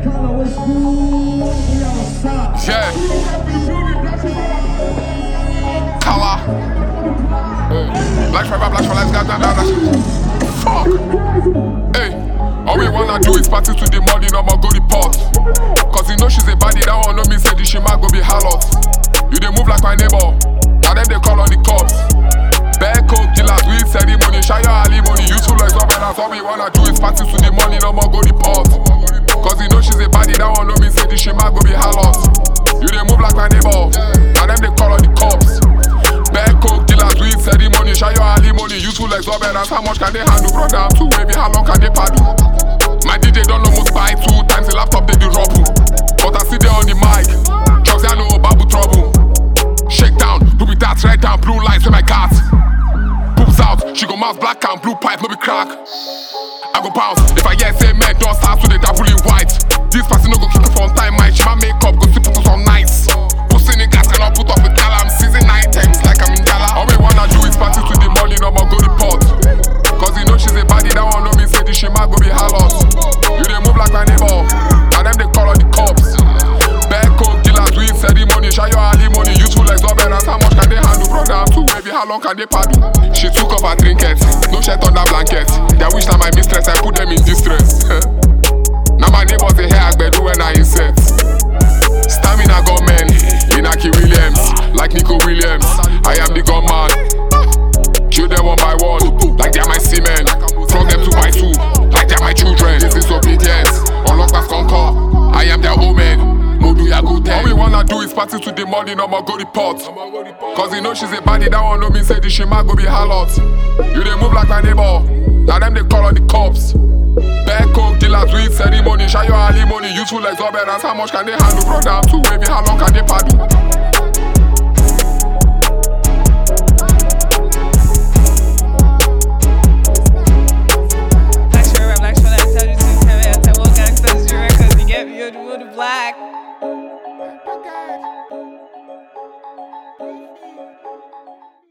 Yeah. Color. Black forever, black for life, goddamn. Fuck. Hey, all we wanna do is party to the morning, I'ma go report. Cause you know she's a baddie, that one know me say this shit might go be harlot. You dey move like my neighbor, now them they call on the cops. Bad coke killers, weed ceremony, shire alimony, useful like that's all we wanna do is party to the morning, I'ma go report. Cause you know she's a baddie, that one know me say this shit might go be harlot. You dey move like my neighbor, now them they call on the cops. Bad coke killers, weed ceremony, shire alimony, useful like that's how much can they handle, brother? I'm too wavy, how long can they paddle? My DJ don't almost buy 2 times the laptop they do rubble. But I sit there on the mic, Chucks I know babu trouble. Shake down, who be that right down, blue lights with my cat. Poops out, she go mouse black and blue pipe, no be crack. I go bounce, if I hear say man, don't start with the double in white. This person no go keep it on time, my she my makeup, go see put on nice. Pussy niggas cannot put up with gala, I'm season items like I'm in gala. All we wanna do is party to the morning, I'ma go report. Cause you know she's a baddie, that one know me say this shit might go be harlot. You dey move like my neighbor, and them they call on the cops. Bad coke killers, weed ceremony, shire alimony, useful like that's how much can they handle, brother? I'm too wavy, how long can they paddle? She took off her trinkets, no shirt on that blanket. They wish that my mistress, I put them in distress. Now my neighbors they hear Agbedu when I insert. Stamina got men, Inaki Williams, like Nico Williams. I am the gunman. Kill them one by one, like they're my semen. Flog them 2 by 2, like they're my children. This is obedience, unlock my conquer. I am their omen, Modu Yago 10. All we wanna do is party to the morning, I'ma go report. Cause you know she's a baddie, that one know me say this shit might go be harlot. You dey move like my neighbor, now them they call on the cops. Bad coke dealers, weed ceremony, shire alimony, useful like that's how much can they handle, brother? I'm too wavy, how long can they paddle? Black,